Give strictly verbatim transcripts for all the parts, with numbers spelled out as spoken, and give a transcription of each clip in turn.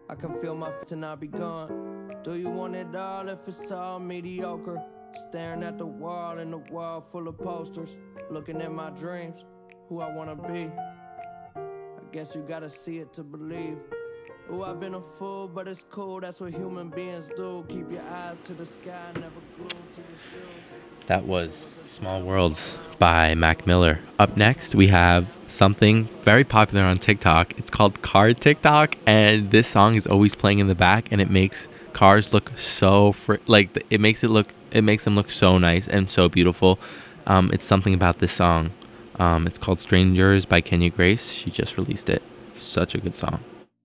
I can feel my f*** and I'll be gone. Do you want it all if it's all mediocre? Staring at the wall in the wall full of posters. Looking at my dreams, who I wanna be. I guess you gotta see it to believe. Ooh, I've been a fool, but it's cool. That's what human beings do. Keep your eyes to the sky, never glued to your shoes. That was Small Worlds by Mac Miller. Up next, we have something very popular on TikTok. It's called Car TikTok, and this song is always playing in the back, and it makes cars look so fr- like it makes it look it makes them look so nice and so beautiful. Um, it's something about this song. Um, it's called Strangers by Kenya Grace. She just released it. Such a good song.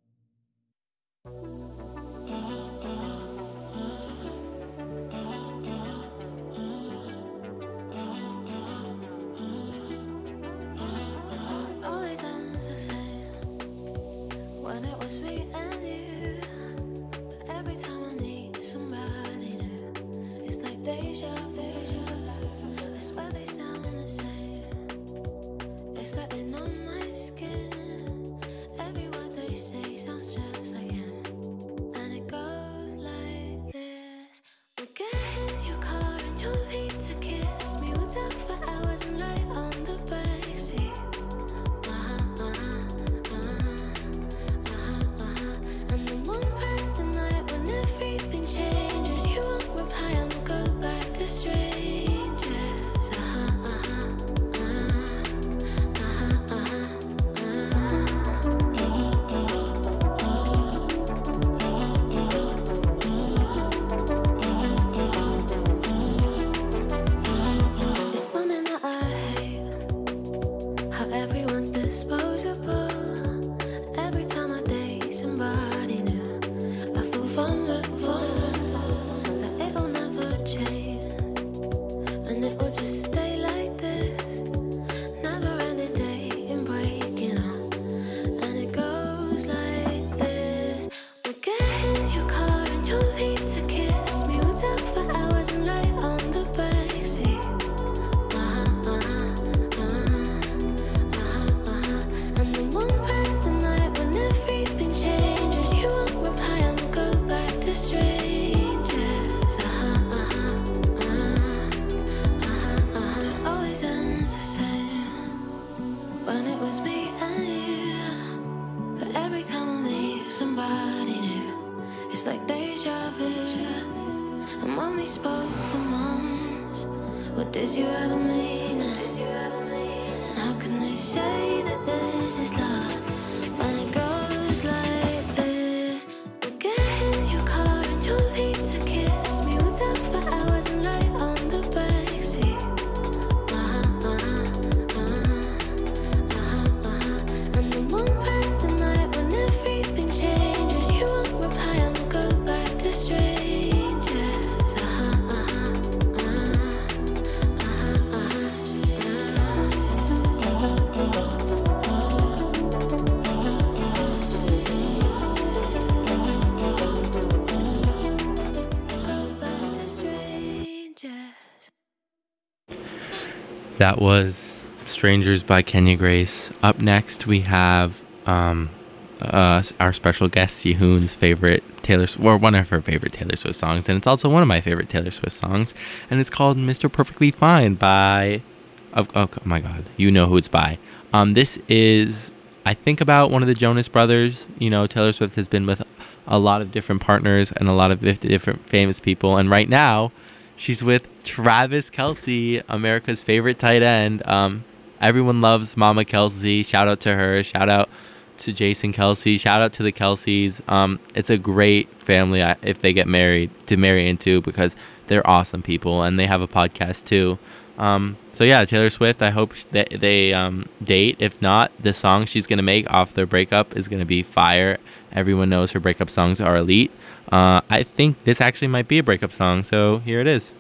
That was Strangers by Kenya Grace. Up next, we have um, uh, our special guest, Yehoon's favorite Taylor Swift, or one of her favorite Taylor Swift songs, and it's also one of my favorite Taylor Swift songs, and it's called Mister Perfectly Fine by, oh, oh my god, you know who it's by. Um, this is, I think, about one of the Jonas Brothers. You know, Taylor Swift has been with a lot of different partners and a lot of different famous people, and right now, she's with Travis Kelce, America's favorite tight end. Um, everyone loves Mama Kelce. Shout out to her. Shout out to Jason Kelce. Shout out to the Kelces. Um, it's a great family if they get married to marry into, because they're awesome people and they have a podcast too. Um, so yeah, Taylor Swift, I hope that they um, date. If not, the song she's gonna make off their breakup is gonna be fire. Everyone knows her breakup songs are elite. Uh, I think this actually might be a breakup song, so here it is.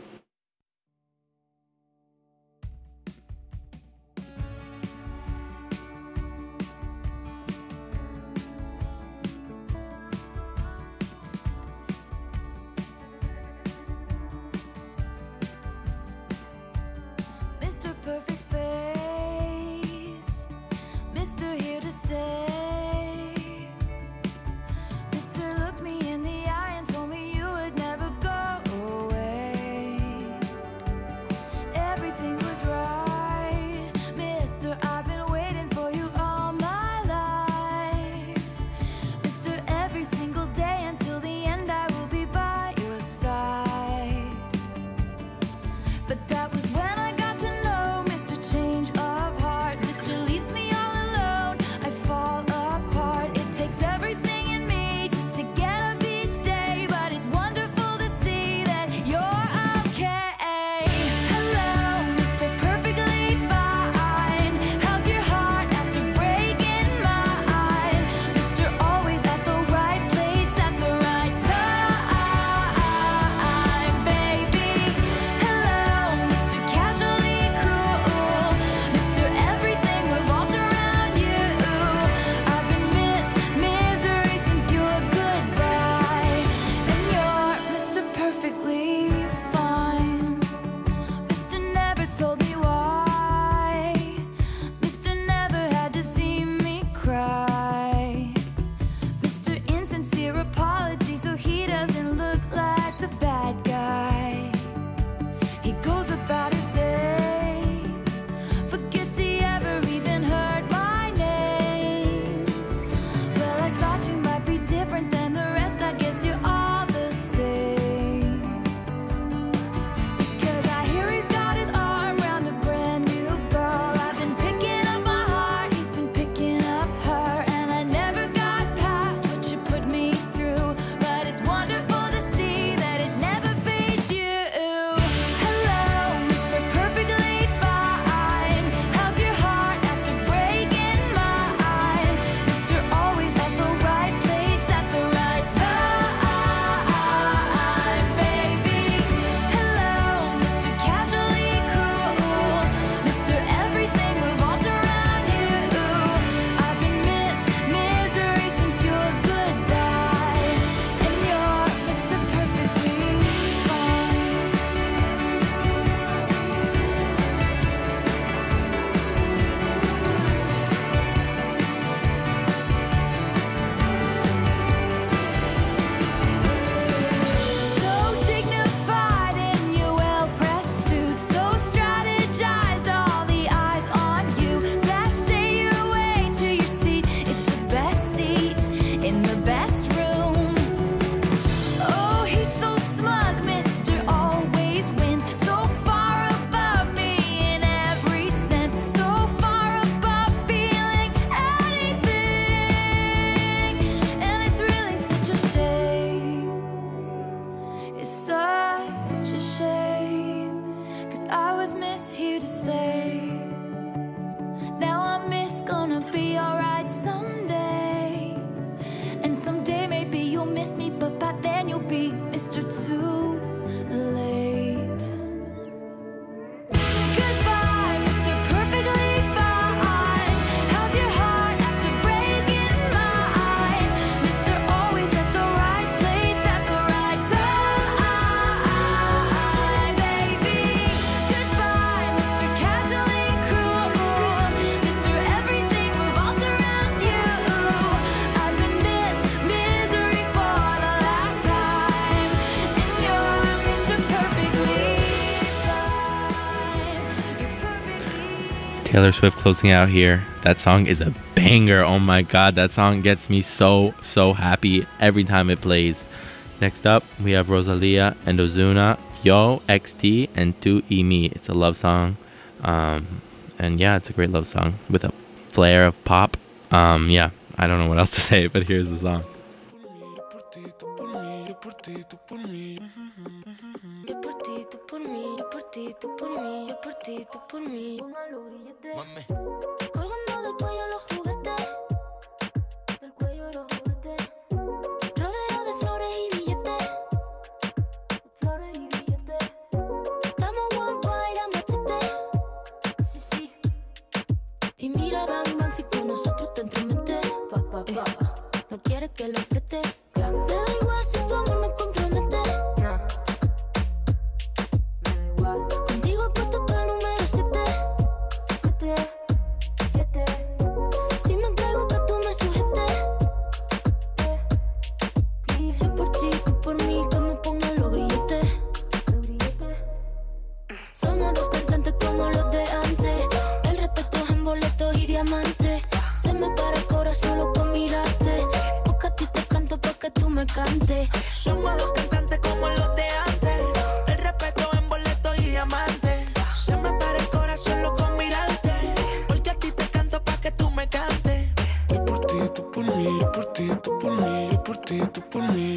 Mister Here to Stay, Mister And someday maybe you'll miss me, but by then you'll be Mister Too Late. Goodbye, Mister Perfectly Fine. How's your heart after breaking mine? Mister Always at the right place at the right time, baby. Goodbye, Mister Casually Cruel. Mister Everything revolves around you. I've been Miss Misery for the last time, and you're Mister Perfectly Fine. You're perfectly Taylor Swift closing out here. That song is a banger. Oh my god, that song gets me so, so happy every time it plays. Next up, we have Rosalia and Ozuna, Yo, X T, and Tu y Mi. It's a love song. Um, and yeah, it's a great love song with a flair of pop. Um, yeah, I don't know what else to say, but here's the song. Yo por ti, tú por mí, yo por ti, tú por mí, yo por ti, tú por mí. Mami. Colgando del cuello los juguetes, del cuello los juguetes. Rodeo de flores y billetes, flores y billetes. Estamos worldwide a machete, sí, sí. Y mira, bang, bang, si con nosotros te entremetes. Eh, no quieres que lo preste. Me da igual si tu amor me compromete. Contigo puedo tocar el número siete. Si me entrego que tú me sujetes. Yo por ti, tú por mí, que me pongan los grilletes. Somos dos cantantes como los de antes. El respeto es en boletos y diamantes. Se me para el corazón solo con mirarte. Porque a ti te canto pa' que tú me cantes. Somos dos cantantes como los de antes. El respeto en boleto y diamante. Se me para el corazón solo con mirarte. Porque a ti te canto pa' que tú me cantes. Yo por ti, tú por mí, yo por ti, tú por mí, yo por ti, tú por mí.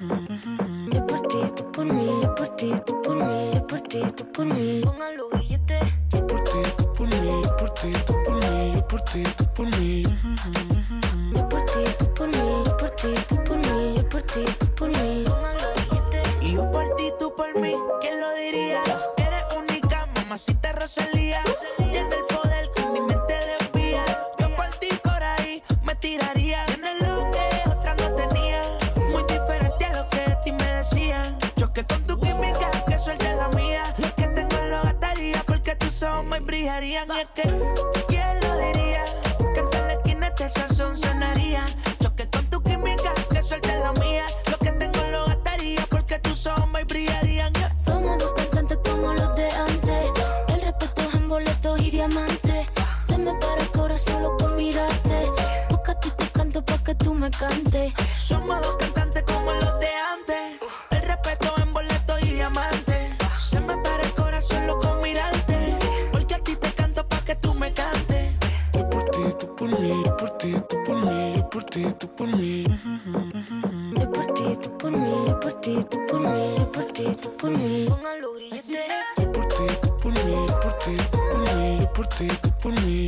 Yo por ti, tú por mí, yo por ti, tú por mí, yo por ti, tú por mí. Pongan los billetes. Yo por ti, tú por mí, yo por ti, tú por mí, yo por ti, tú por mí. Yo por ti, tú por mí, yo por ti, tú por mí, yo por ti, tú por mí. Pongan los billetes. Y yo por ti, tú por mí, ¿quién lo diría? Eres única, mamacita Rosalía. Tiene el poder que mi mente desvía. Yo por ti por ahí me tiraría. Tienes lo que otra no tenía. Muy diferente a lo que de ti me decían. Choque con tu química, que suelte la mía. Lo que tengo lo gastaría porque tus ojos me brillarían. Y es que, ¿quién lo diría? Que en toda la esquina este sazón sonaría. Choque con tu química, que suelte la mía. Lo que tengo lo gastaría porque tus ojos me brillarían. Somos dos cantantes como los de antes. El respeto es en boletos y diamantes. Se me para el corazón solo con mirarte. Porque a ti te canto pa' que tú me cantes. Somos dos cantantes como los de antes. El respeto en boleto y diamante. Se me para el corazón solo con mirarte. Porque a ti te canto pa' que tú me cantes. Yo por ti, tú por mí, yo por ti, tú por mí, yo por ti, tú por mí. Yo por ti, tú por mí, yo por ti, tú por mí, yo por ti, tú por mí. Pongan los grilletes. Yo por ti, tú por mí, yo por ti, tú por mí, yo por ti, tú por mí.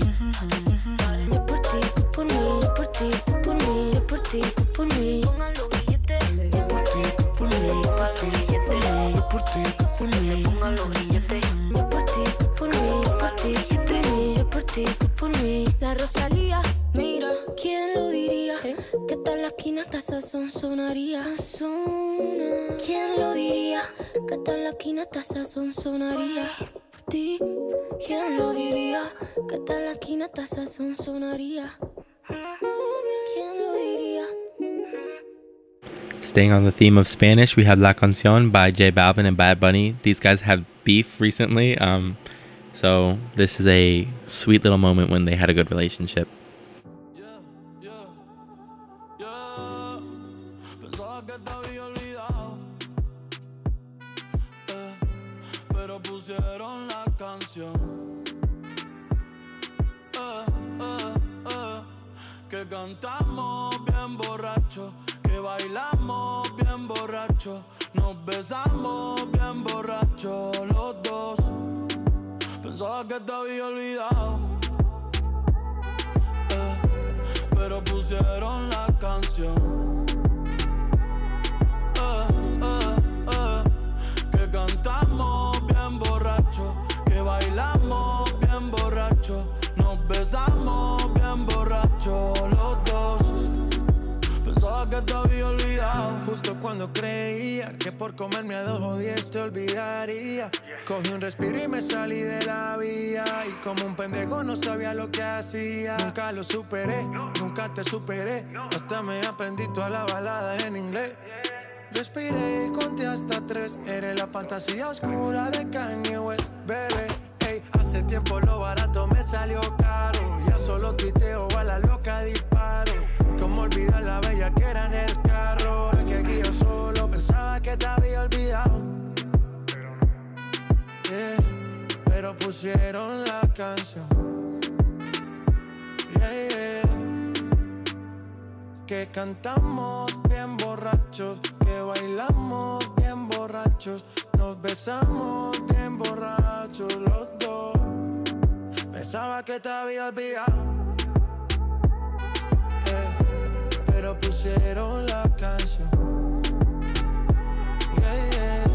Yo por ti, tú por mí, yo por ti, tú por mí, yo por ti, tú por mí. Pongan los billetes. Yo por ti, tú por mí, yo por ti, tú por mí, yo por ti, tú por mí. Pongan los billetes. Yo por ti, tú por mí, yo por ti, tú por mí, yo por ti, tú por mí. La Rosalía, mira, ¿quién lo diría? Que tal la esquina hasta sazón sonaría. ¿Quién lo diría? Que tal la esquina hasta sazón sonaría. Por ti, ¿quién lo diría? Que tal la esquina hasta sazón sonaría. ¿Quién lo diría? Staying on the theme of Spanish, we have La Canción by J Balvin and Bad Bunny. These guys have beef recently, um, so this is a sweet little moment when they had a good relationship. Pusieron la canción eh, eh, eh, que cantamos bien borracho, que bailamos bien borracho, nos besamos bien borracho los dos. Pensaba que te había olvidado, eh, pero pusieron la canción pensaba que te había olvidado. Justo cuando creía que por comerme a dos o diez te olvidaría, cogí un respiro y me salí de la vía. Y como un pendejo no sabía lo que hacía. Nunca lo superé, nunca te superé. Hasta me aprendí toda la balada en inglés. Respiré y conté hasta tres. Eres la fantasía oscura de Kanye West, bebé. Hey, hace tiempo lo barato me salió caro. Ya solo tuiteo a la loca disparo. Como olvidar la bella que era en el carro. La que aquí yo solo pensaba que te había olvidado. Yeah, pero pusieron la canción. Yeah, yeah. Que cantamos bien borrachos, que bailamos bien borrachos, nos besamos bien borrachos los dos. Pensaba que te había olvidado, yeah, pero pusieron la canción. Yeah, yeah.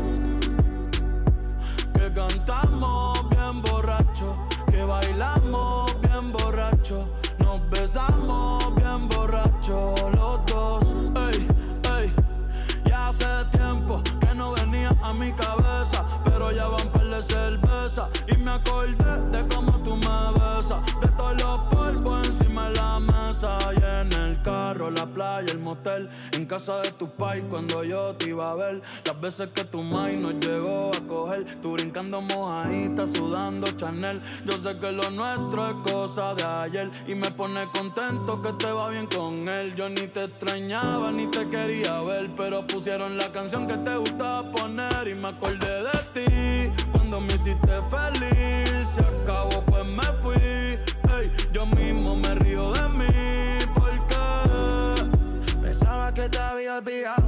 Que cantamos bien borrachos, que bailamos bien borrachos, nos besamos bien borrachos los dos. Ey, ey, ya hace tiempo que no venía a mi cabeza, pero ya van par de cerveza y me acordé de cómo tú me besas, de todos los polvos encima de la mesa. Y en el carro, la playa, el motel, en casa de tu pai cuando yo te iba a ver. Las veces que tu mai nos llegó a coger, tú brincando mojadita, sudando Chanel. Yo sé que lo nuestro es cosa de ayer y me pone contento que te va bien con él. Yo ni te extrañaba ni te quería ver, pero pusieron la canción que te gustaba poner y me acordé de ti cuando me hiciste feliz. Se acabó pues me fui, ey, yo mismo me río de mí porque pensaba que te había olvidado,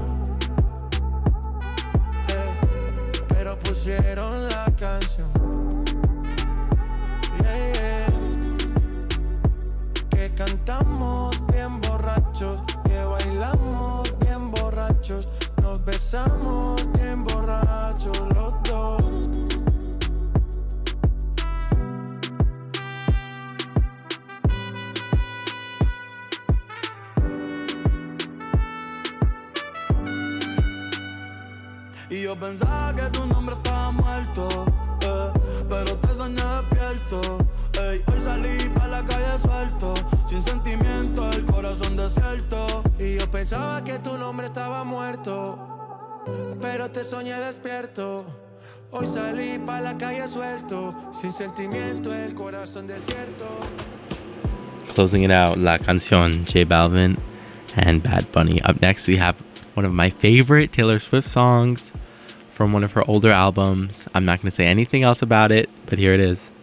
eh, pero pusieron la canción. Yeah, yeah. Que cantamos bien borrachos, que bailamos bien borrachos, nos besamos bien borrachos los dos. y yo pensaba que tu nombre estaba muerto, eh, pero te soñé despierto. Ey, hoy salí pa' la calle suelto, sin sentimiento, el corazón desierto. Y yo pensaba que tu nombre estaba muerto, pero te soñé despierto. Hoy salí pa' la calle suelto, sin sentimiento, el corazón desierto. Closing it out, La Canción, J Balvin and Bad Bunny. Up next, we have one of my favorite Taylor Swift songs from one of her older albums. I'm not going to say anything else about it, but here it is.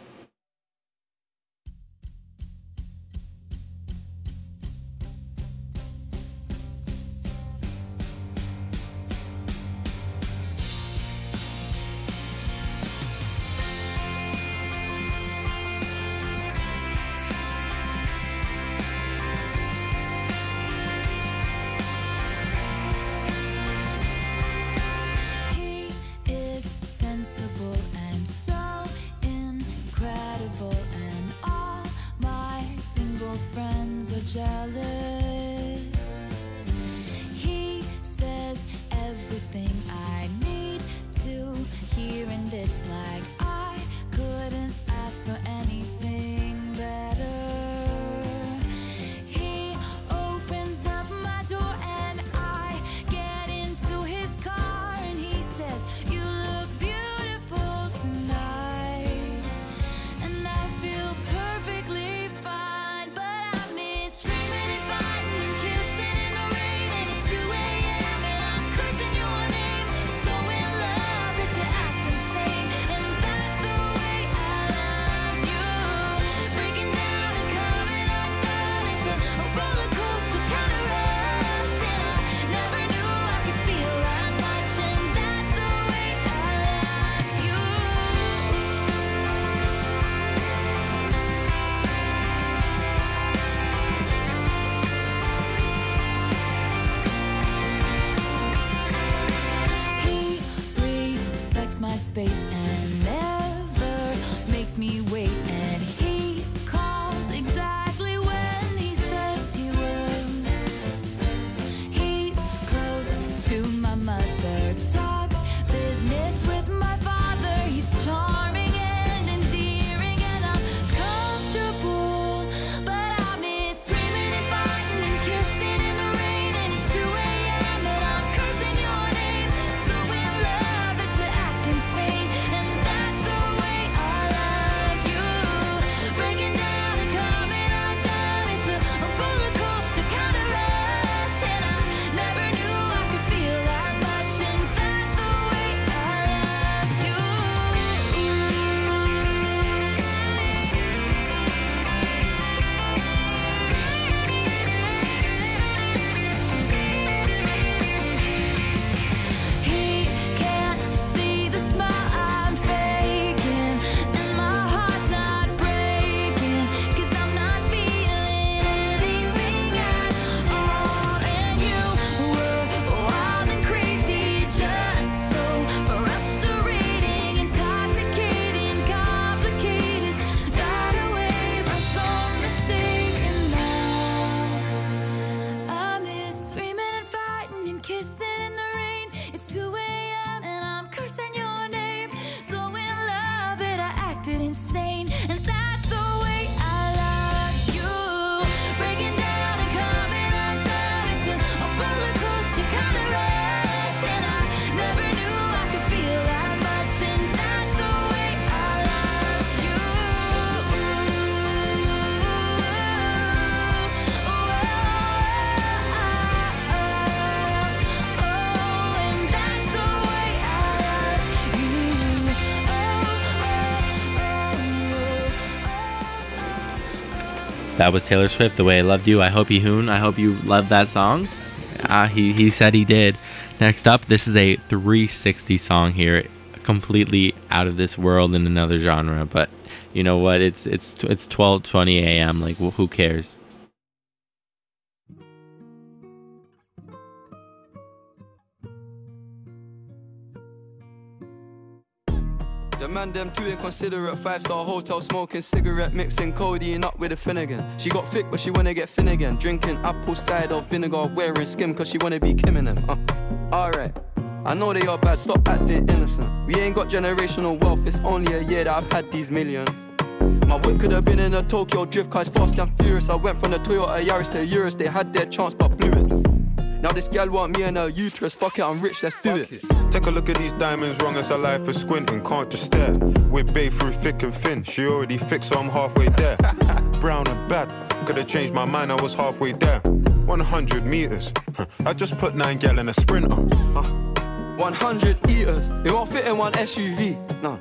Jealous. He says everything I need to hear, and it's like I couldn't ask for anything better. He opens up my door and I get into his car, and he says, "You look beautiful tonight," and I feel perfectly fine. Space and never makes me wait, and he calls exactly when he says he will. He That was Taylor Swift, The Way I Loved You. I hope you hoon. I hope you loved that song. Uh, he, he said he did. Next up, this is a three sixty song here. Completely out of this world in another genre. But you know what? It's it's it's twelve twenty a.m. Like, well, who cares? The man them too inconsiderate, five-star hotel smoking cigarette, mixing codeine up with a Finnegan. She got thick but she wanna get thin again, drinking apple cider vinegar, wearing skim cause she wanna be Kim and them. uh. Alright, I know they are bad, stop acting innocent. We ain't got generational wealth, it's only a year that I've had these millions. My whip could have been in a Tokyo drift car, it's fast and furious. I went from the Toyota Yaris to Urus, they had their chance but blew it. Now this gal want me and her uterus, fuck it, I'm rich, let's do it. it. Take a look at these diamonds, wrong as her life is squinting, can't just stare. We're bae through thick and thin, she already fixed so I'm halfway there. Brown and bad, could've changed my mind, I was halfway there. one hundred meters, I just put nine gal in a sprinter. uh, one hundred eaters, it won't fit in one S U V, no.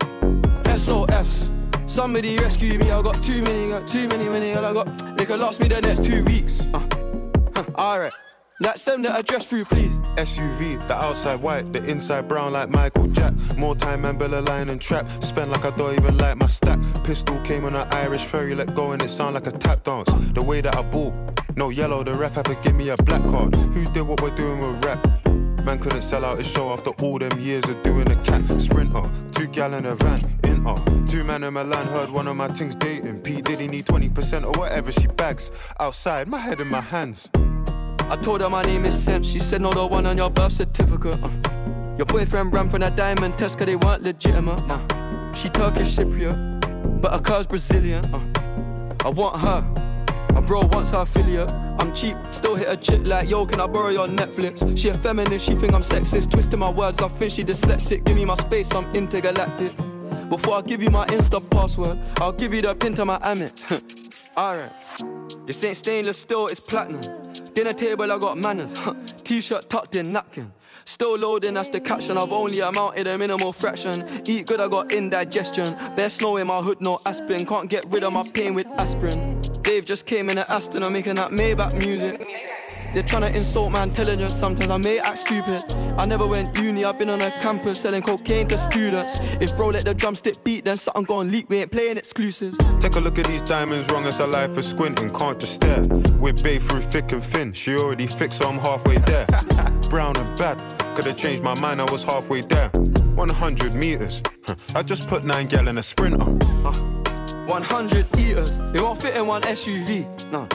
S O S, somebody rescue me, I got too many, got too many, many, all I got, they could last me the next two weeks. uh, Alright. Like, send the address through, please. S U V, the outside white, the inside brown like Michael Jack. More time and Bella line and trap. Spend like I don't even like my stack. Pistol came on an Irish ferry, let go and it sound like a tap dance. The way that I ball, no yellow, the ref had to give me a black card. Who did what we're doing with rap? Man couldn't sell out his show after all them years of doing a cat. Sprinter, two gal in a van, inter. Two man in Milan, heard one of my things dating. P Diddy need twenty percent or whatever she bags. Outside, my head in my hands. I told her my name is Sam, she said no, the one on your birth certificate. uh. Your boyfriend ran from that diamond test cause they weren't legitimate. uh. She Turkish Cypriot, but her car's Brazilian. uh. I want her, my bro wants her affiliate. I'm cheap, still hit a chick like, yo, can I borrow your Netflix? She a feminist, she think I'm sexist, twisting my words, I think she dyslexic. Give me my space, I'm intergalactic. Before I give you my Insta password, I'll give you the pin to my Amex. Alright, this ain't stainless steel, it's platinum. Dinner table, I got manners. T-shirt tucked in, napkin. Still loading, that's the caption. I've only amounted a minimal fraction. Eat good, I got indigestion. Bare snow in my hood, no aspirin. Can't get rid of my pain with aspirin. Dave just came in at Aston, I'm making that Maybach music. They're trying to insult my intelligence, sometimes I may act stupid. I never went uni, I've been on a campus selling cocaine to students. If bro let the drumstick beat, then something gon' leak, we ain't playing exclusives. Take a look at these diamonds, wrong as her life is squinting, can't just stare. We're bae through thick and thin, she already fixed so I'm halfway there. Brown and bad, could've changed my mind, I was halfway there. one hundred meters, I just put nine gal in a sprinter. uh, one hundred eaters, it won't fit in one S U V, no.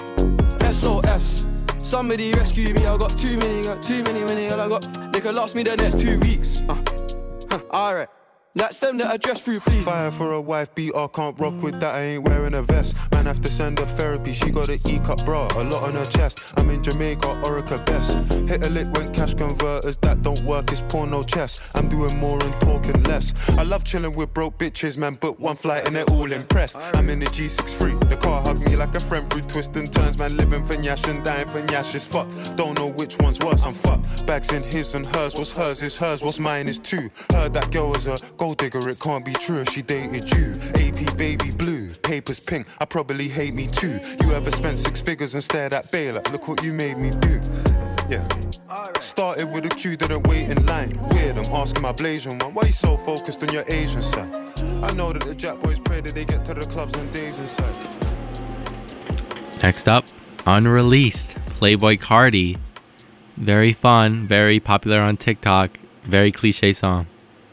S O S, somebody rescue me, I got too many, got too many, many, all I got, they could last me the next two weeks. uh, Alright, like, send the address through, please. Fire for a wife beater, can't rock with that, I ain't wearing a vest. Man have to send her therapy, she got an E-cup bra, a lot on her chest. I'm in Jamaica, Orica best. Hit a lick when cash converters, that don't work, it's porno chess. I'm doing more and talking less. I love chilling with broke bitches, man, book one flight and they're all impressed. I'm in the G sixty-three, the car hugged me like a friend through twists and turns. Man living for Nyash and dying for Nyash is fucked. Don't know which one's worse, I'm fucked. Bags in his and hers, what's hers is hers, what's mine is too. Heard that girl was a gold digger, it can't be true if she dated you. A P baby blue, papers pink, I probably hate me too. You ever spent six figures and stared at Bae like, look what you made me do. Yeah. Started with a queue, didn't wait in line. Weird, I'm asking my Blasian one, why you so focused on your Asian side? I know that the Jack boys pray that they get to the clubs on Dave's inside. Next up, Unreleased, Playboy Cardi. Very fun, very popular on TikTok, very cliche song.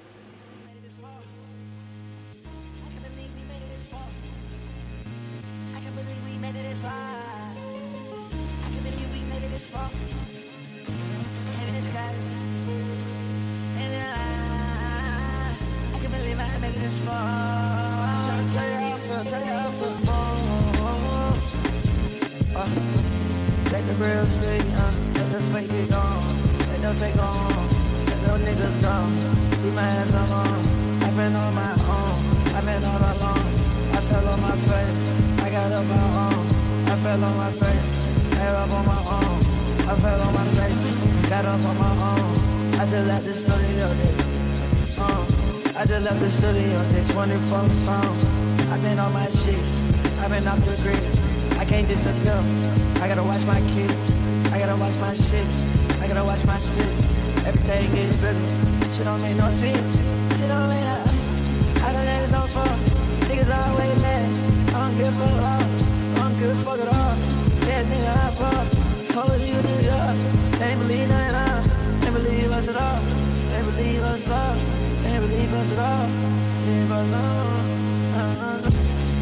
Let the real speak, uh, let the fake get gone. Let the fake go on, let the niggas go. Leave my ass alone, I've been on my own, I've been all alone. I fell on my face, I got up my own. I fell on my face, got up on my own. I fell on my face, got up on my own. I just left the studio day, uh, I just left the studio day, twenty-four songs. I've been on my shit, I've been off the grid. I can't disappear. I gotta watch my kid. I gotta watch my shit. I gotta watch my sis. Everything gets bigger. Shit don't make no sense. Shit don't make no sense. I done let it so far. Niggas always mad. I don't give a fuck at all. I don't give a fuck at all. That nigga I brought. Told you nigga. They ain't believe nothing at all. They ain't believe us at all. They ain't believe us at all. They ain't believe us at all. They ain't believe us at all.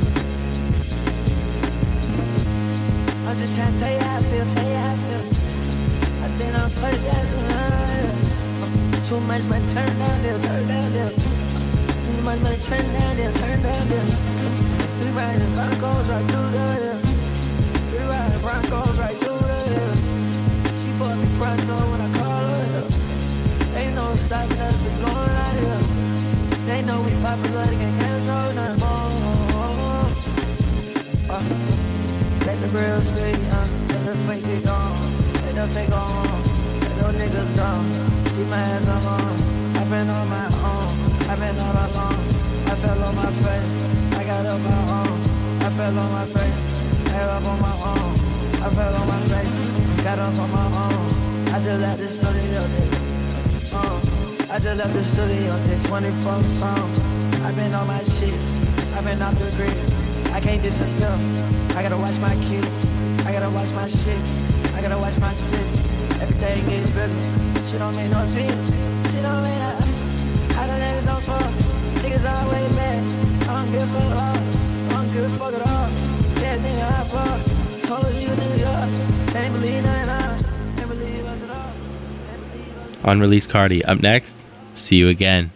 I'm just trying to tell you how I feel, tell you how I feel. I think I'm totally down. Too much money, turn down there, turn down there. Too much money, turn down there, turn down there. We riding Broncos right through there. We riding Broncos right through there. She fuck me pronto when I call her. Ain't no stopping us, we going out here. They know we popular, they can't control nothing more. Uh. Let the real speak, uh, let the fake be gone. Let the fake go on, let those niggas gone. Keep my ass on on, I've been on my own. I've been all alone, I fell on my face. I got up my own, I fell on my face. I got up on my own, I fell on my face. Got up on my own, I just left the studio, uh, I just left the studio, did twenty-four songs. I've been on my shit, I've been off the grid. I can't disappear. I gotta watch my kid. I gotta watch my shit. I gotta watch my sis. Everything gets bigger. Shit don't make no sense. Shit don't make no sense. I done let it so far. Niggas always mad. I don't give a fuck at all. I don't give a fuck at all. That nigga I brought. Told you nigga. They ain't believe nothing at all. They ain't believe us at all. Unreleased Cardi. Up next, See You Again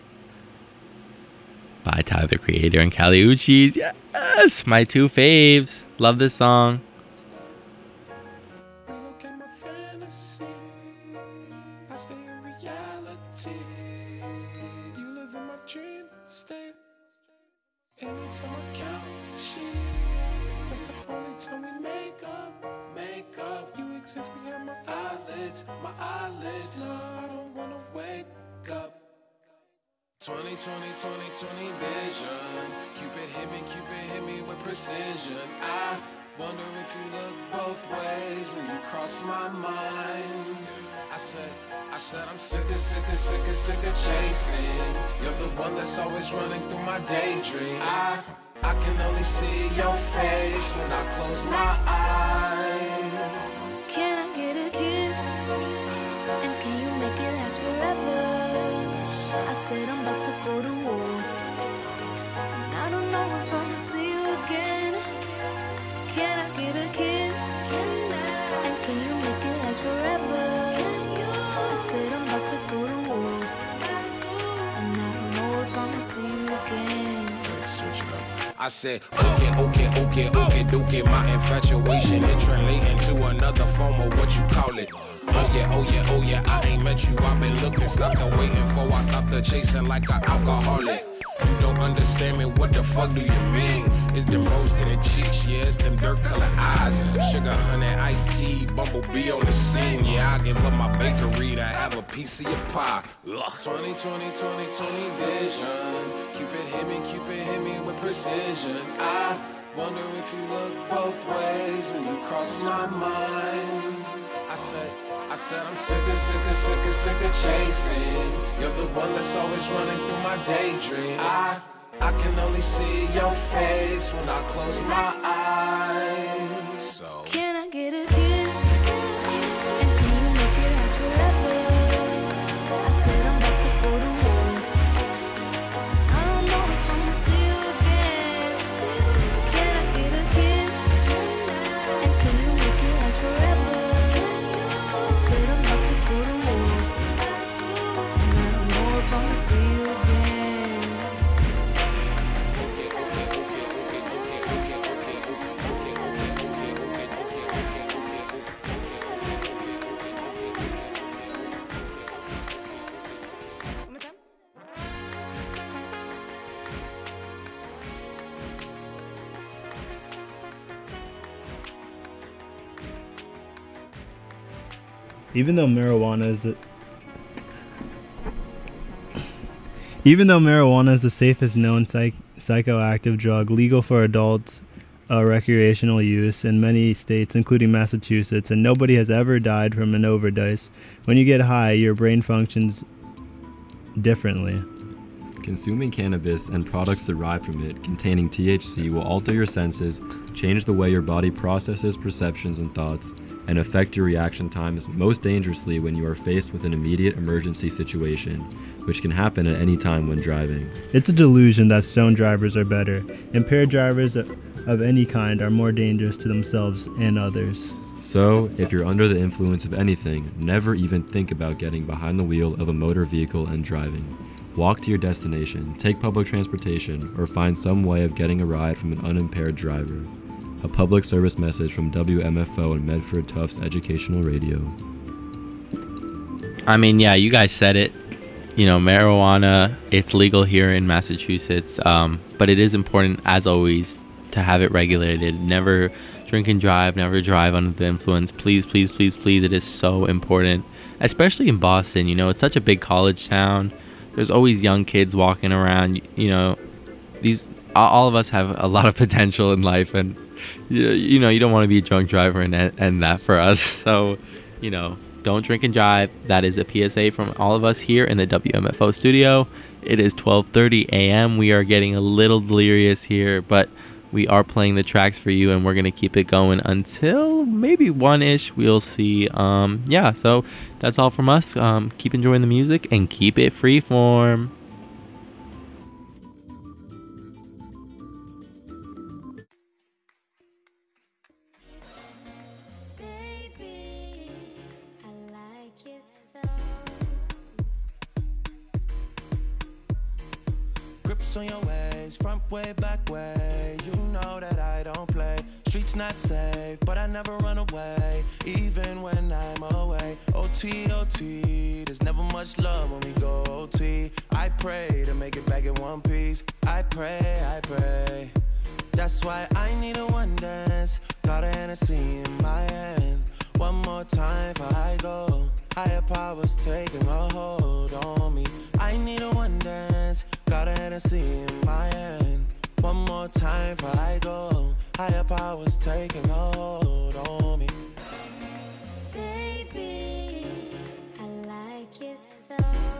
by Tyler the Creator and Kali Uchis. Yes, my two faves. Love this song. Anytime I count shit, that's the only time we make up, make up. You exist behind my eyelids, my eyelids. No, I don't wanna wake up. twenty twenty, twenty twenty vision. Cupid hit me, Cupid hit me with precision. I wonder if you look both ways when you cross my mind. I said, I said I'm sick of, sick of, sick of, sick of chasing. You're the one that's always running through my daydream. I, I can only see your face when I close my eyes. Can I get a kiss? And can you make it last forever? I said I'm about to go to war, and I don't know if I'ma see you again. Can I get a kiss? And can you make it last forever? I said I'm about to go to war, and I don't know if I'ma see you again. Let's switch it up. I said, okay, okay, okay, okay, okay. My infatuation is translating to another form of what you call it. Oh yeah, oh yeah, oh yeah, I ain't met you, I've been looking, stopped the waiting for, I stopped the chasing like an alcoholic. You don't understand me, what the fuck do you mean? It's them rose to the cheeks, yeah, it's them dirt colored eyes. Sugar, honey, iced tea, bumblebee on the scene. Yeah, I give up my bakery to have a piece of your pie. Ugh. twenty twenty, twenty twenty vision. Cupid hit me, Cupid hit me with precision. I wonder if you look both ways when you cross my mind. I said, I said I'm sick of, sick of, sick of, sick of chasing. You're the one that's always running through my daydream. I, I can only see your face when I close my eyes. So can I get a kiss? And can you make it last forever? I said I'm about to go to war. I don't know if I'ma see you again. Can I get a kiss? And can you make it last forever? I said I'm about to go to war, and I don't know if I'ma see you again. okay, okay, okay, okay, okay, okay, okay, okay, okay, okay, okay, Even though marijuana is the Even though marijuana is the safest known psych- psychoactive drug legal for adults uh, recreational use in many states, including Massachusetts, and nobody has ever died from an overdose. When you get high, your brain functions differently. Consuming cannabis and products derived from it containing T H C will alter your senses, change the way your body processes perceptions and thoughts, and affect your reaction times most dangerously when you are faced with an immediate emergency situation, which can happen at any time when driving. It's a delusion that stoned drivers are better. Impaired drivers of any kind are more dangerous to themselves and others. So, if you're under the influence of anything, never even think about getting behind the wheel of a motor vehicle and driving. Walk to your destination, take public transportation, or find some way of getting a ride from an unimpaired driver. A public service message from W M F O and Medford Tufts Educational Radio. I mean, yeah, you guys said it. You know, marijuana, it's legal here in Massachusetts, um, but it is important, as always, to have it regulated. Never drink and drive, never drive under the influence. Please, please, please, please, it is so important, especially in Boston. You know, it's such a big college town. There's always young kids walking around. You know, these all of us have a lot of potential in life, and you know, you don't want to be a drunk driver and and that for us. So, you know, don't drink and drive. That is a P S A from all of us here in the W M F O studio. It is twelve thirty a.m. We are getting a little delirious here, but we are playing the tracks for you, and we're going to keep it going until maybe one-ish. We'll see. Um, yeah, so that's all from us. Um, keep enjoying the music and keep it freeform. On your ways, front way, back way. You know that I don't play. Streets not safe, but I never run away, even when I'm away. O T, O T, there's never much love when we go O T. I pray to make it back in one piece. I pray, I pray. That's why I need a one dance. Got a Hennessy in my hand. One more time before I go. Higher powers taking a hold on me. I need a one dance. Got a Hennessy in my hand. One more time before I go. Higher powers taking a hold on me. Baby, I like your style.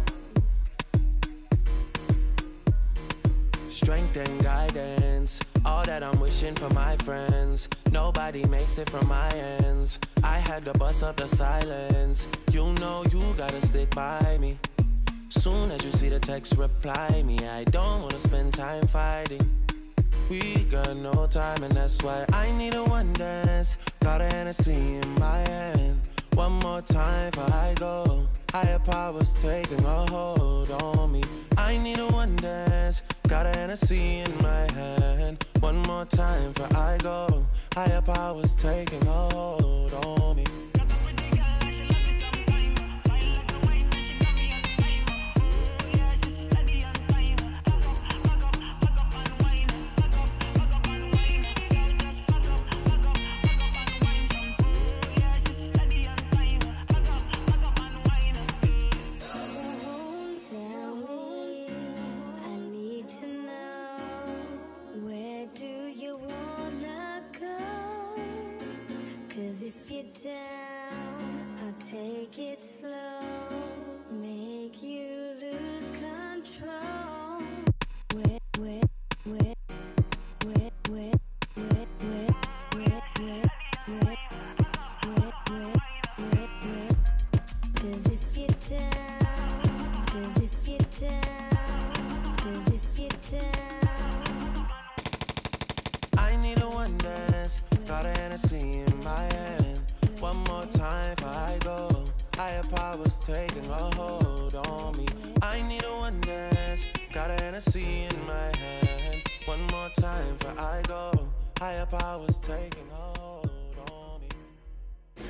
Strength and guidance, all that I'm wishing for my friends. Nobody makes it from my ends. I had to bust up the silence. You know you gotta stick by me. Soon as you see the text, reply me. I don't wanna spend time fighting. We got no time, and that's why I need a one dance. Got a Hennessy in my hand. One more time before I go. Higher powers taking a hold on me. I need a one dance. Got a Hennessy in my hand. One more time before I go. Higher powers taking a hold on me. Take it slow, make you lose control. Wet, wet, wet, wet, wet, wet, wet, wet, wet, wet, wet, wet, wet. 'Cause if you're down, 'cause if you're down, 'cause if you're down. I need a one dance, got a Hennessy in my hand. One more time before I go. Higher powers taking a hold on me. I need a one dance. Got a Hennessy in my hand. One more time before I go. Higher powers taking a hold on me.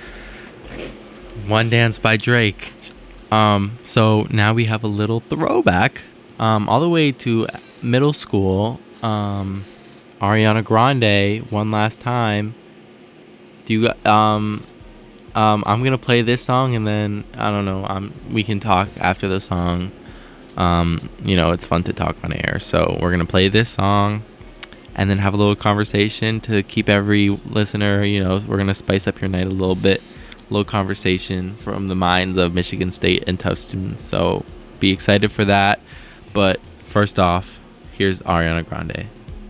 One Dance by Drake. Um, so now we have a little throwback. Um, all the way to middle school. Um, Ariana Grande, One Last Time. Do you um um I'm gonna play this song, and then I don't know, um we can talk after the song. Um, you know, it's fun to talk on air, so we're gonna play this song, and then have a little conversation to keep every listener, you know, we're going to spice up your night a little bit. A little conversation from the minds of Michigan State and Tufts students. So be excited for that. But first off, here's Ariana Grande.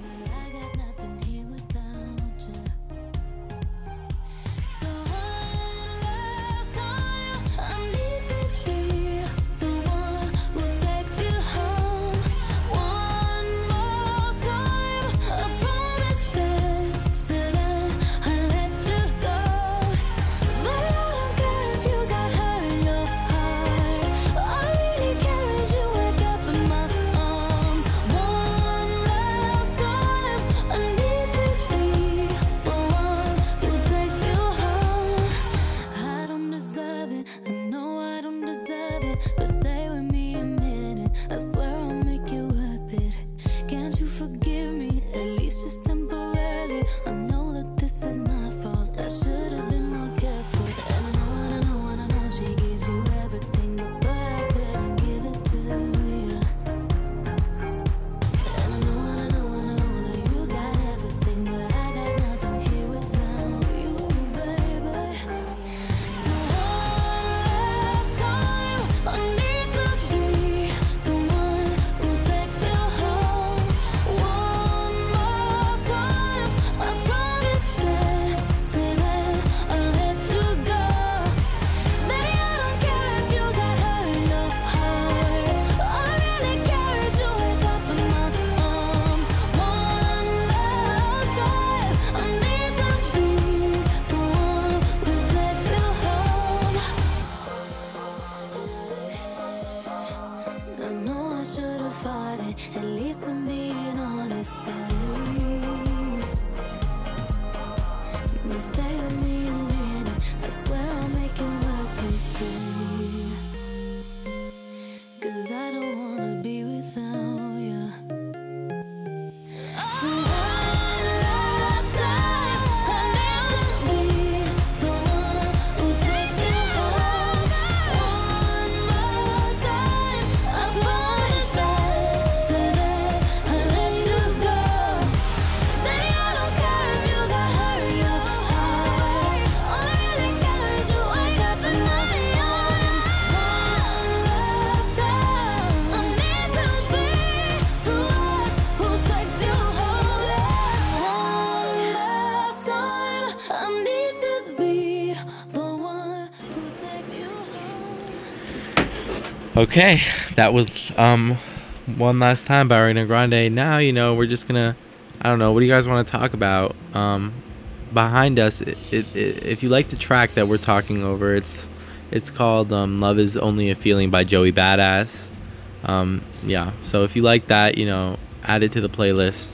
Okay, that was um One Last Time by Ariana Grande. Now, you know, we're just gonna, I don't know, what do you guys want to talk about? Um, behind us, it, it, it, if you like the track that we're talking over, it's it's called um, Love Is Only a Feeling by Joey Badass. Um, yeah, so if you like that, you know, add it to the playlist.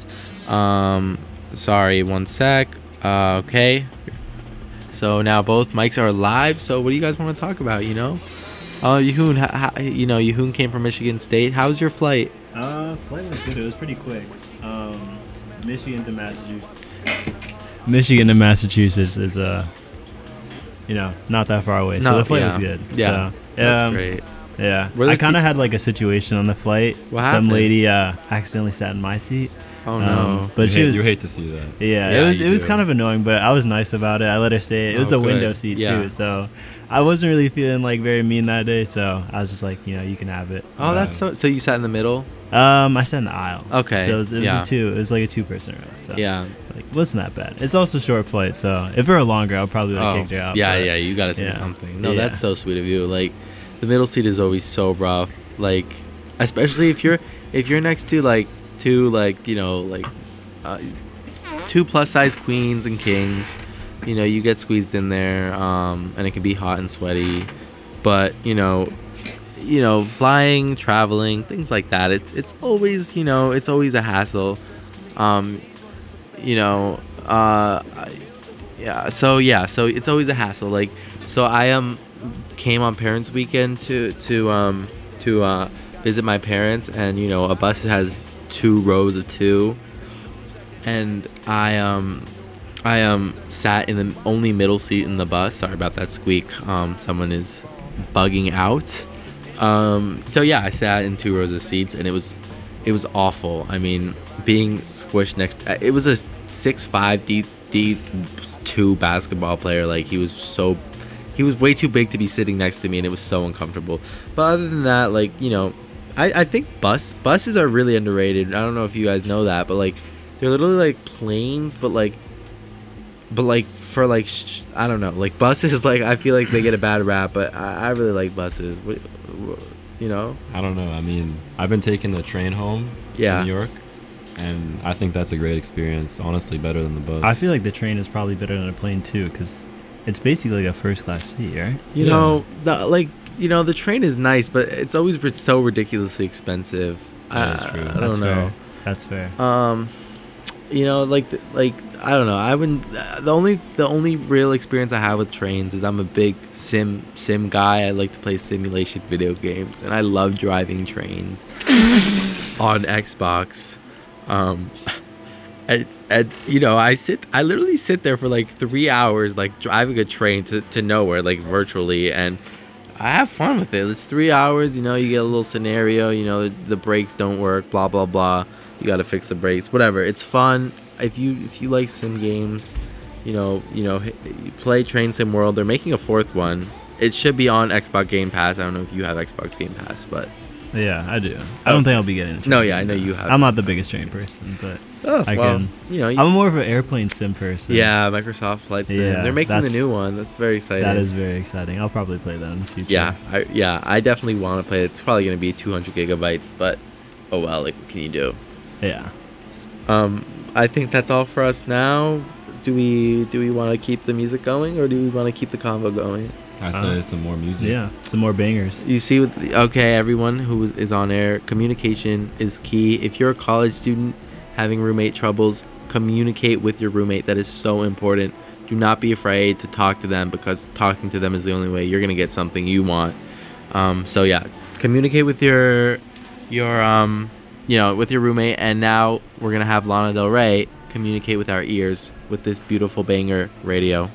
Um, sorry, one sec. Uh, okay. So now both mics are live, so what do you guys want to talk about, you know? Uh, Yehoon, ha, ha, you know, Yehoon came from Michigan State. How was your flight? Uh, flight was good. It was pretty quick. Um, Michigan to Massachusetts. Michigan to Massachusetts is, uh, you know, not that far away. So no, the flight yeah. was good. Yeah, so, that's um, great. Yeah. I kind of had like a situation on the flight. What Some happened? lady uh, accidentally sat in my seat. Oh no! Um, but you, she hate, was, you hate to see that. Yeah, Yeah, it was you it was do. kind of annoying, but I was nice about it. I let her say it. It was Oh, the good. window seat Yeah. too, so I wasn't really feeling like very mean that day. So I was just like, you know, you can have it. Oh, so, that's so. So you sat in the middle. Um, I sat in the aisle. Okay, So it was, it was yeah. a two. It was like a two-person row. So Yeah. like wasn't that bad. It's also a short flight, so if it were longer, I would probably have Oh, kicked her out. yeah, but- yeah. You gotta say yeah. something. No, Yeah. that's so sweet of you. Like, the middle seat is always so rough. Like, especially if you're if you're next to like two like you know like uh, two plus size queens and kings. You know, you get squeezed in there, um, and it can be hot and sweaty. But you know, you know, flying, traveling, things like that. It's it's always you know it's always a hassle. Um, you know, uh, yeah. So yeah, so it's always a hassle. Like, so I um came on Parents Weekend to to um to uh, visit my parents, and you know, a bus has two rows of two, and I um. I um sat in the only middle seat in the bus. Sorry about that squeak. Um, someone is bugging out. Um, so yeah, I sat in two rows of seats, and it was, it was awful. I mean, being squished next, it was a six five D D two basketball player. Like, he was so, he was way too big to be sitting next to me, and it was so uncomfortable. But other than that, like, you know, I, I think bus buses are really underrated. I don't know if you guys know that, but like, they're literally like planes, but like, but like for like, sh- I don't know, like buses. Like, I feel like they get a bad rap, but I, I really like buses. What, what, you know? I don't know. I mean, I've been taking the train home Yeah. to New York, and I think that's a great experience. Honestly, better than the bus. I feel like the train is probably better than a plane too, because it's basically like a first class seat, right? You Yeah. know, the, like, you know, the train is nice, but it's always been so ridiculously expensive. That is I- true. I, That's don't know. Fair. That's fair. Um, you know, like, th- like I don't know. I wouldn't. Uh, the only the only real experience I have with trains is I'm a big sim sim guy. I like to play simulation video games, and I love driving trains on Xbox. Um, and, and you know, I sit. I literally sit there for like three hours, like driving a train to to nowhere, like virtually, and I have fun with it. It's three hours. You know, you get a little scenario. You know, the, the brakes don't work. Blah blah blah. You got to fix the brakes, whatever. It's fun. If you if you like sim games, you know you know you play Train Sim World. They're making a fourth one. It should be on Xbox Game Pass. I don't know if you have Xbox Game Pass, but Yeah, I do. I don't think I'll be getting a train. no, yeah, I know you have. I'm not the biggest train person, but Oh, I well, can. you know, you, I'm more of an airplane sim person. yeah, Microsoft Flight Sim. Yeah, They're making the that's- new one. That's very exciting. That is very exciting. I'll probably play that in the future. Yeah, I, yeah, I definitely want to play it. It's probably gonna be two hundred gigabytes, but oh well. Like, what can you do? Yeah. Um, I think that's all for us now. Do we do we want to keep the music going, or do we want to keep the convo going? I say Uh, some more music. Yeah. Some more bangers. You see, with the, okay, everyone who is- is on air, communication is key. If you're a college student having roommate troubles, communicate with your roommate. That is so important. Do not be afraid to talk to them, because talking to them is the only way you're gonna get something you want. Um, so yeah, communicate with your your um you know with your roommate. And now we're gonna have Lana Del Rey communicate with our ears with this beautiful banger, Radio.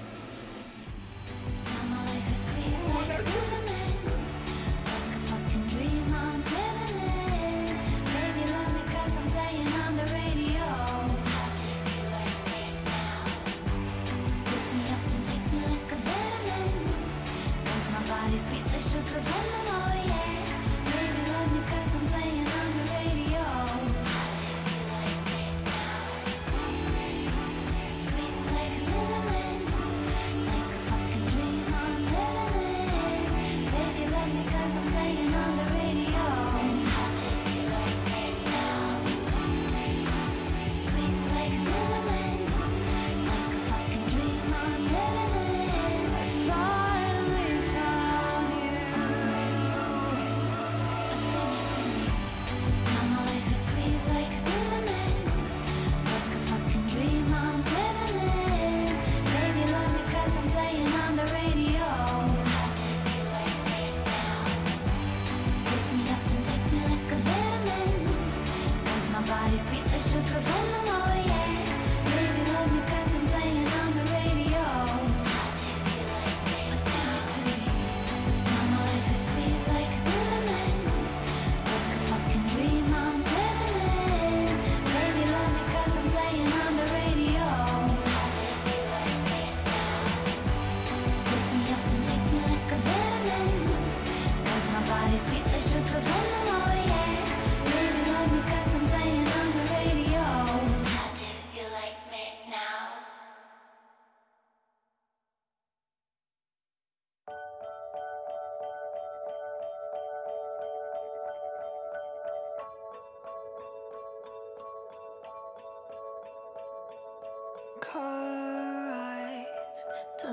Car ride to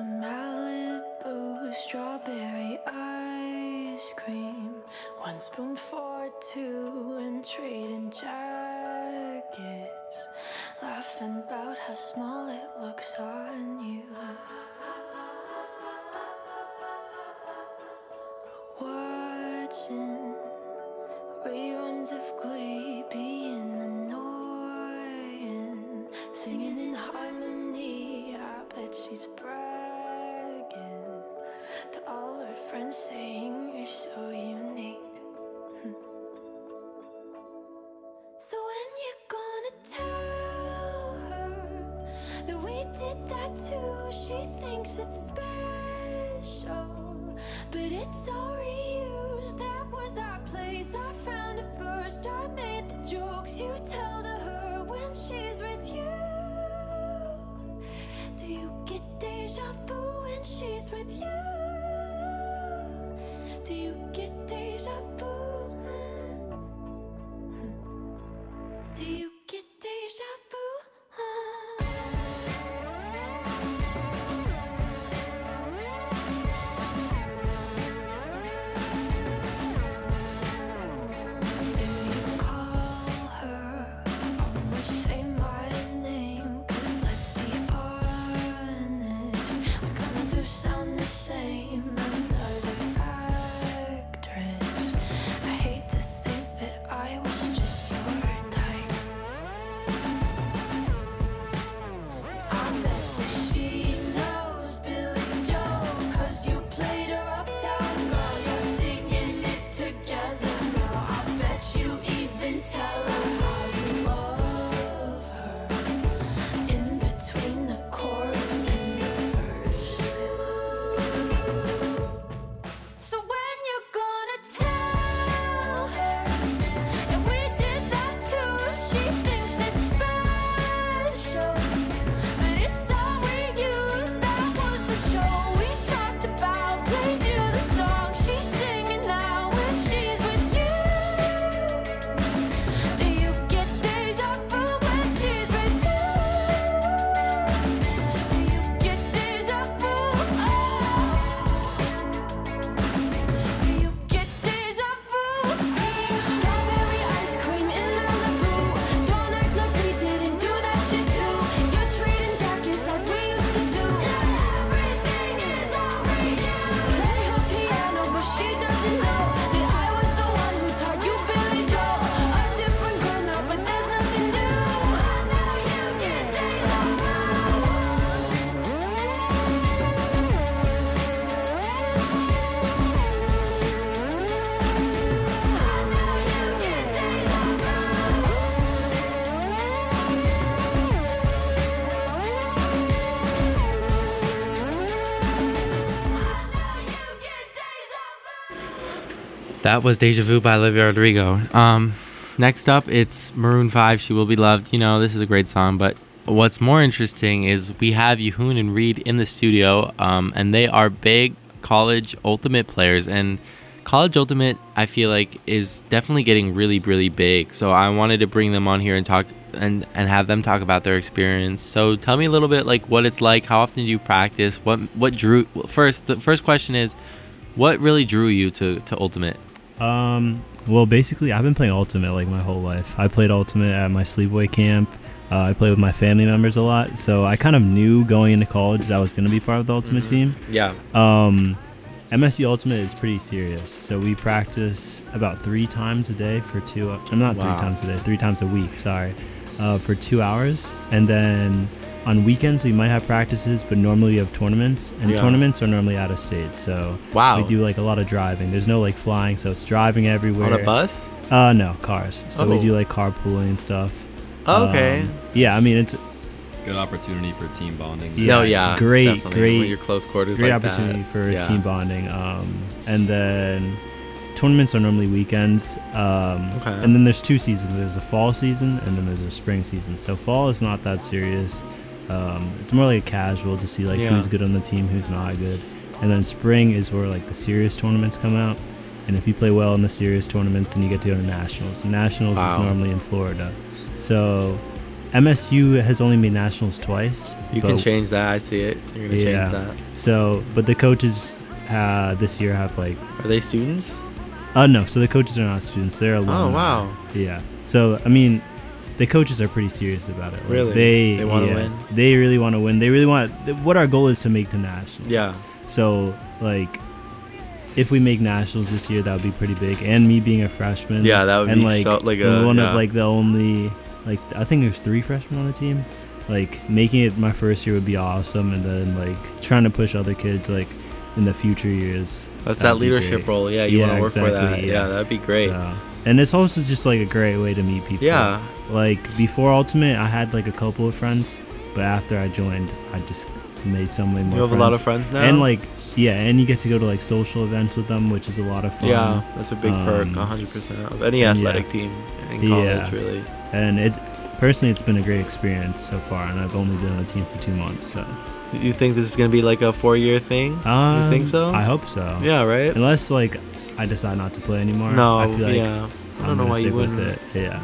Malibu, strawberry ice cream, one spoon for two, and trading jackets, laughing about how small it looks on you. Watching reruns of Glee, being annoying, singing in harmony. I bet she's bragging to all her friends, saying you're so unique. that too. She thinks it's special, but it's all reused. That was our place, I found it first. I made the jokes you tell to her when she's with you. Do you get deja vu when she's with you? Do you get deja vu? Do you get deja vu? Do you call her? Almost say my name, 'cause let's be honest, we kinda do sound the same. Another actress. I hate to think that I was just your type. I bet that she knows Billy Joel, 'cause you played her uptown girl. You're singing it together now. I bet you even tell her how you love her in between the chorus and the verse. So when you're gonna tell her that we did that too? She thinks it's special, but it's all we use. That was the show we talked about. Played you the song she's singing now when she's with you. Do you get deja vu when she's with you? Do you get deja vu? Oh. Do you get deja vu? Strawberry ice cream in Malibu. Don't act like we didn't do that shit too. You're trading jackets like we used to do. Everything is all real. Play her piano, but she doesn't know that I was the one who taught you Billy Joel. A different girl now, but there's nothing new. I know you get deja vu. That was Deja Vu by Olivia Rodrigo. Um, next up, it's Maroon five, She Will Be Loved. You know, this is a great song, but what's more interesting is we have Yehoon and Reed in the studio, um, and they are big college Ultimate players. And college Ultimate, I feel like, is definitely getting really, really big. So I wanted to bring them on here and talk and, and have them talk about their experience. So tell me a little bit, like, what it's like. How often do you practice? What what drew first? The first question is, what really drew you to to Ultimate? Um, well, basically, I've been playing Ultimate like my whole life. I played Ultimate at my sleepaway camp. Uh, I played with my family members a lot, so I kind of knew going into college that I was going to be part of the Ultimate Mm-hmm. team. Yeah. Um, M S U Ultimate is pretty serious, so we practice about three times a day for two. I'm not Wow. three times a day, three times a week. Sorry, uh, for two hours, and then on weekends we might have practices, but normally we have tournaments, and Yeah. tournaments are normally out of state. So Wow. we do like a lot of driving. There's no like flying, so it's driving everywhere. On a bus? Uh, no, cars. So we Oh. do like carpooling and stuff. Oh, okay. Um, yeah, I mean it's Good opportunity for team bonding. yeah, No, yeah, great, definitely. great. When you're close quarters great like that. opportunity for Yeah. team bonding. Um, and then tournaments are normally weekends. Um, Okay. And then there's two seasons. There's a fall season and then there's a spring season. So fall is not that serious. Um, it's more like a casual to see like Yeah. who's good on the team, who's not good. And then spring is where like the serious tournaments come out. And if you play well in the serious tournaments, then you get to go to nationals. Nationals Wow. is normally in Florida. So M S U has only made nationals twice. You can but- change that. I see it. You're gonna yeah. change that. So, but the coaches uh, this year have like. Are they students? Uh, no. So the coaches are not students. They're alumni. Oh wow. Yeah. So I mean, the coaches are pretty serious about it. Like, Really? They They wanna yeah, win? They really want to win. They really want. What our goal is to make the nationals. Yeah. So like, if we make nationals this year, that would be pretty big. And me being a freshman. Yeah, that would and be like, so- like a- one yeah. of like the only like I think there's three freshmen on the team. Like making it my first year would be awesome, and then like trying to push other kids like in the future years. That's that that'd be leadership great. role. Yeah, you wanna work for that. exactly, Yeah, that'd be great. So, and it's also just like a great way to meet people. Yeah. Like before Ultimate, I had like a couple of friends, but after I joined, I just made so many more. You have friends. a lot of friends now, and like yeah, and you get to go to like social events with them, which is a lot of fun. Yeah, that's a big um, perk, one hundred percent of any athletic yeah. team in college, yeah. really. And it personally, it's been a great experience so far, and I've only been on the team for two months, so. You think this is gonna be like a four-year thing? Um, you think so? I hope so. Yeah, right. Unless like I decide not to play anymore. No, I feel like yeah. I don't I'm know gonna why you stick with wouldn't. it. Yeah.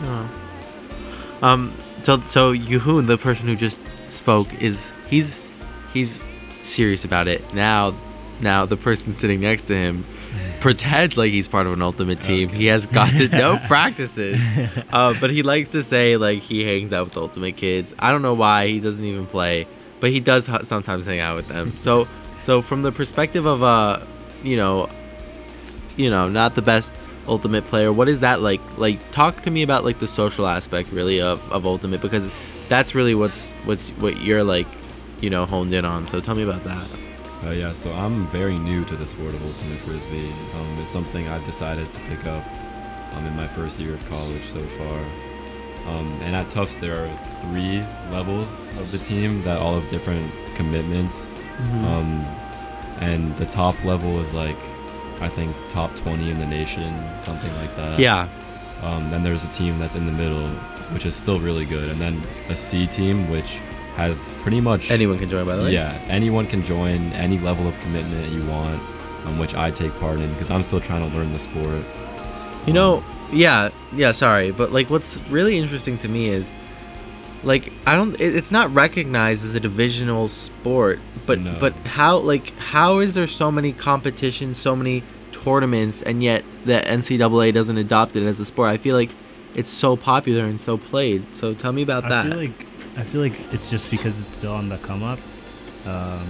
No. Um. So so Yehoon, the person who just spoke, is he's he's serious about it now. Now the person sitting next to him pretends like he's part of an ultimate team. Okay. He has got to no practices, uh, but he likes to say like he hangs out with ultimate kids. I don't know why he doesn't even play, but he does h- sometimes hang out with them. So so from the perspective of uh, you know, you know, not the best ultimate player, what is that like? Like talk to me about like the social aspect really of, of ultimate, because that's really what's what's what you're like, you know, honed in on. So tell me about that. Uh, yeah, so I'm very new to the sport of ultimate frisbee. Um, it's something I've decided to pick up um, in my first year of college so far. Um, and at Tufts, there are three levels of the team that all have different commitments. Mhm. Um, and the top level is like, I think, top twenty in the nation, something like that. Yeah. Um, then there's a team that's in the middle, which is still really good. And then a C team, which has pretty much Anyone can join, by the way. Yeah, anyone can join any level of commitment you want, um, which I take part in because I'm still trying to learn the sport. You know, yeah, yeah, sorry, but like what's really interesting to me is like I don't it, it's not recognized as a divisional sport, but No. but how like how is there so many competitions, so many tournaments, and yet the N C double A doesn't adopt it as a sport? I feel like it's so popular and so played. So tell me about I that. feel like I feel like it's just because it's still on the come up, um,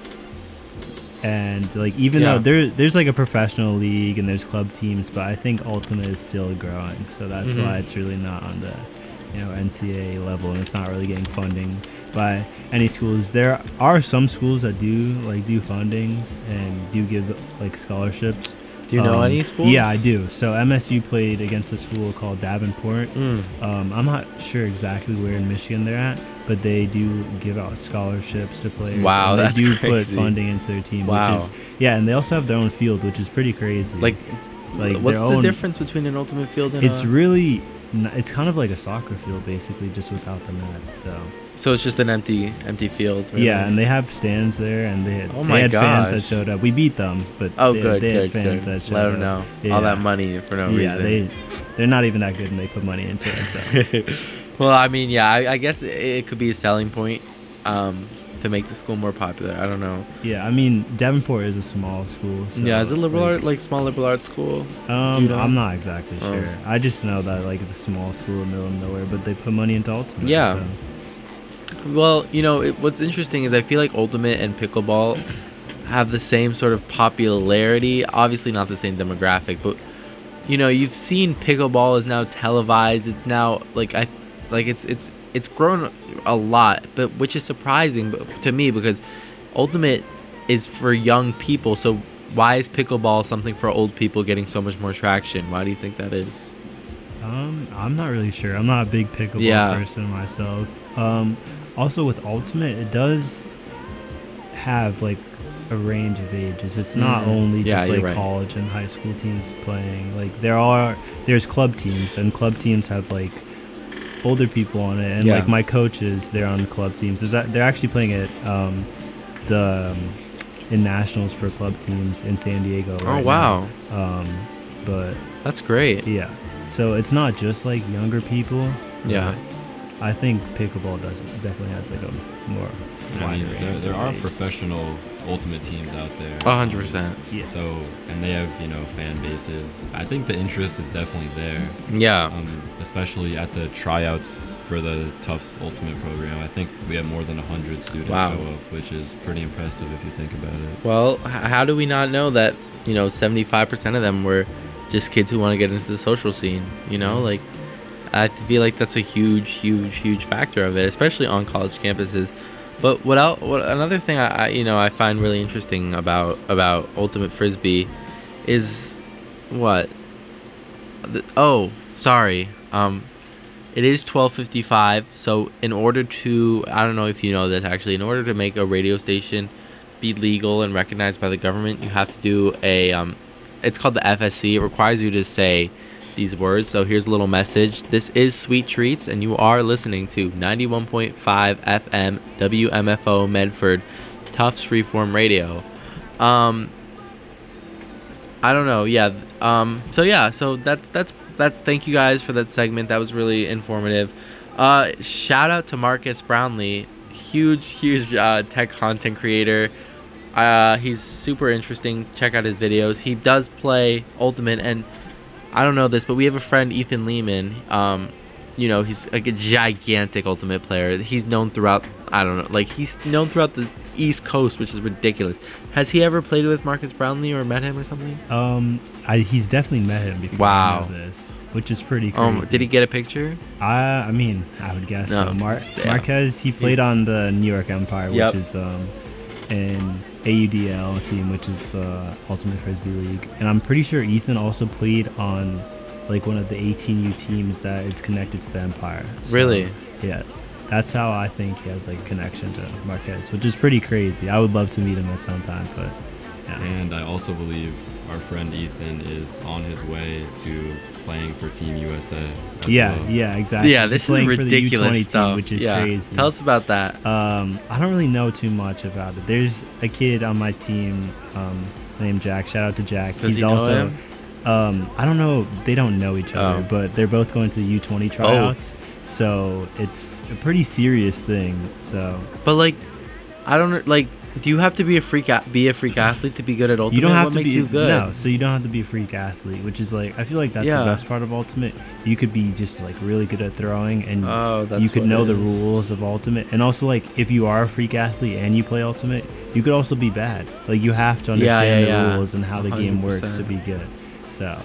and like even Yeah. though there there's like a professional league and there's club teams, but I think ultimate is still growing, so that's Mhm. why it's really not on the you know N C A A level, and it's not really getting funding by any schools. There are some schools that do like do fundings and do give like scholarships. Do you know any schools? Yeah, I do. So M S U played against a school called Davenport. Mm. Um, I'm not sure exactly where in Michigan they're at, but they do give out scholarships to players. Wow, and they that's do crazy. put funding into their team. Wow. Which is, yeah, and they also have their own field, which is pretty crazy. Like, like what's their the own- difference between an ultimate field and It's a... really, n- it's kind of like a soccer field, basically, just without the nets. So. So it's just an empty empty field. Really? Yeah, and they have stands there, and they had, Oh they my had fans that gosh. showed up. We beat them, but Oh, they, good, they good, had fans good. that showed Let them up. know. Yeah. All that money for no yeah, reason. they they're not even that good, and they put money into it. So. Well, I mean, yeah, I, I guess it, it could be a selling point um, to make the school more popular. I don't know. Yeah, I mean, Davenport is a small school. So yeah, is it liberal like, art, like small liberal arts school? Um, Do you know? I'm not exactly Oh. sure. I just know that like it's a small school in the middle of nowhere, but they put money into ultimate. Yeah. So. Well, you know, it, what's interesting is I feel like Ultimate and Pickleball have the same sort of popularity. Obviously, not the same demographic, but you know, you've seen Pickleball is now televised. It's now like I, like it's it's it's grown a lot, but which is surprising but- to me because Ultimate is for young people. So why is Pickleball something for old people getting so much more traction? Why do you think that is? Um, I'm not really sure. I'm not a big pickleball Yeah. person myself. Um, also with Ultimate, it does have like a range of ages. It's not Mhm. only Yeah, just you're like right. college and high school teams playing. Like there are there's club teams, and club teams have like older people on it, and Yeah. like my coaches, they're on club teams. There's a, they're actually playing at um, the um, in nationals for club teams in San Diego. Oh, right wow. now. Um, but That's great. yeah, so it's not just like younger people. Yeah. but I think pickleball does definitely has like a more. I mean, wider there, range there of are age. professional ultimate teams out there. A hundred percent. Yeah. So, and they have, you know, fan bases. I think the interest is definitely there. Yeah. Um, especially at the tryouts for the Tufts Ultimate program. I think we have more than one hundred students Wow. show up, which is pretty impressive if you think about it. Well, h- how do we not know that, you know, seventy-five percent of them were just kids who want to get into the social scene, you know? Like, I feel like that's a huge, huge, huge factor of it, especially on college campuses. But what else, what another thing I, I you know, I find really interesting about about Ultimate Frisbee is what? The, oh, sorry. Um It is twelve fifty-five. So in order to, I don't know if you know this actually, in order to make a radio station be legal and recognized by the government, you have to do a, um, it's called the F S C. It requires you to say these words. So here's a little message. This is Sweet Treats, and you are listening to ninety-one point five F M W M F O Medford, Tufts Freeform Radio. Um, I don't know. Yeah. Um, so yeah. So that's that's that's. Thank you guys for that segment. That was really informative. Uh, shout out to Marcus Brownlee, huge huge uh, tech content creator. Uh, he's super interesting. Check out his videos. He does play Ultimate, and I don't know this, but we have a friend, Ethan Lehman. Um, you know, he's like a gigantic Ultimate player. He's known throughout, I don't know, like he's known throughout the East Coast, which is ridiculous. Has he ever played with Marcus Brownlee or met him or something? Um, I, he's definitely met him before. Wow. I know this, which is pretty crazy. Um, did he get a picture? I, I mean, I would guess No. so. Mar- Yeah. Marquez, he played He's- on the New York Empire, which Yep. is um, an A U D L team, which is the Ultimate Frisbee League. And I'm pretty sure Ethan also played on like one of the eighteen U teams that is connected to the Empire. So, Really? Yeah. That's how I think he has like a connection to Marquez, which is pretty crazy. I would love to meet him at some time, but yeah. And I also believe our friend Ethan is on his way to playing for Team U S A. as Yeah, well. yeah, exactly. Yeah, He's this is playing for the U twenty ridiculous team, stuff. which is Yeah. crazy. Tell us about that. Um, I don't really know too much about it. There's a kid on my team um, named Jack. Shout out to Jack. Does He's he know also. him? Um, I don't know. They don't know each other, Oh. but they're both going to the U twenty tryouts. So it's a pretty serious thing. So But like, I don't know, like, do you have to be a freak a- be a freak athlete to be good at Ultimate? you don't have what to makes be you good? no. So you don't have to be a freak athlete, which is like I feel like that's Yeah. the best part of Ultimate. You could be just like really good at throwing, and Oh, that's you could what know it the is. rules of Ultimate. And also like if you are a freak athlete and you play Ultimate, you could also be bad. Like you have to Yeah, understand yeah, the yeah. rules and how the game works to one hundred be good. So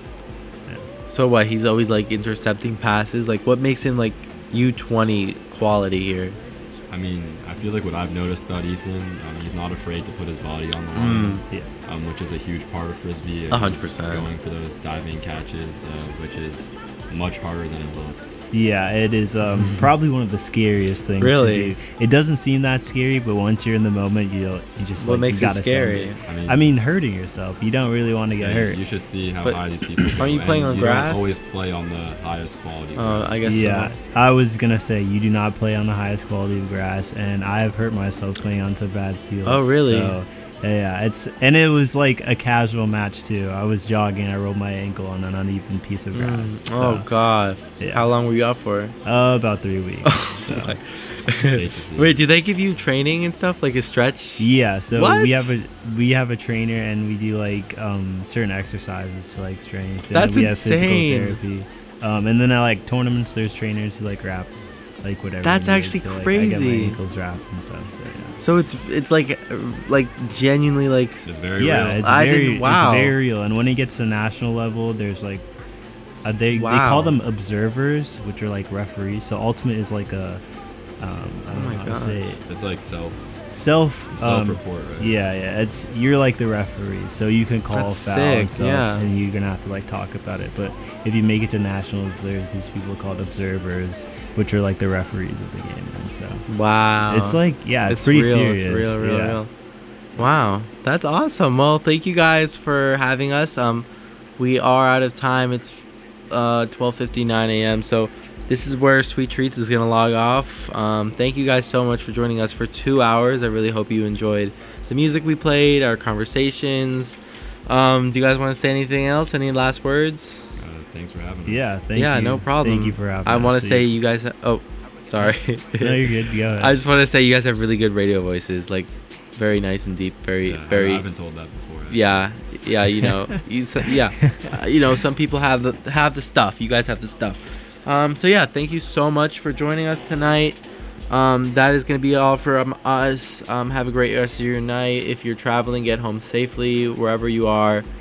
So what? He's always like intercepting passes. Like, what makes him like U twenty quality here? I mean, I feel like what I've noticed about Ethan, um, he's not afraid to put his body on the line, Mm. Yeah. um, which is a huge part of Frisbee. A hundred percent. Going for those diving catches, uh, which is much harder than it looks. Yeah, it is um, probably one of the scariest things Really? to do. It doesn't seem that scary, but once you're in the moment, you you just What like, makes you it gotta scary? send it. I mean, I mean, hurting yourself. You don't really want to get yeah, hurt. You should see how But high these people go. aren't you playing and on you grass? Don't always play on the highest quality. Oh, grass. I guess. Yeah, So. I was gonna say you do not play on the highest quality of grass, and I have hurt myself playing onto bad fields. Oh, really? So, yeah, it's and it was like a casual match too. I was jogging, I rolled my ankle on an uneven piece of grass. Mm. So, Oh God. yeah. How long were you out for? Uh, about three weeks. so. Hate to see it. Wait, do they give you training and stuff like a stretch? Yeah, so What? we have a we have a trainer and we do like um, certain exercises to like strength. And That's we have insane. physical therapy. Um, and then at like tournaments, there's trainers who like wrap like whatever. That's you need. actually so, like, I crazy. get my ankles wrapped and stuff. So yeah. So it's it's like uh, like genuinely like. It's very Yeah, real. it's I very didn't- wow. it's very real. And when it gets to national level, there's like uh, they they Wow. call them observers, which are like referees. So Ultimate is like a um, I don't Oh my know how to gosh. say it. It's like self Self um, self-report, right? Yeah, yeah. It's you're like the referee, so you can call That's a foul and sick, stuff, yeah. and you're gonna have to like talk about it. But if you make it to nationals, there's these people called observers, which are like the referees of the game, and so Wow. it's like yeah, it's, It's pretty real, serious. It's real, real, yeah. real. Wow, that's awesome. Well, thank you guys for having us. Um, we are out of time. It's uh twelve fifty-nine a.m. So this is where Sweet Treats is gonna log off. Um, thank you guys so much for joining us for two hours. I really hope you enjoyed the music we played, our conversations. Um, do you guys want to say anything else? Any last words? Uh, thanks for having us. Yeah, thank yeah, you. no problem. Thank you for having I us. want to say Steve. you guys. Ha- oh, sorry. No, you're good. Go ahead. I just want to say you guys have really good radio voices. Like, very nice and deep. Very, Yeah, I- very. I've been told that before. Yeah, yeah, you know, you, s- yeah, uh, you know, some people have the have the stuff. You guys have the stuff. Um, so yeah, thank you so much for joining us tonight. Um, that is gonna be all for um, us. Um, have a great rest of your night. If you're traveling, get home safely wherever you are.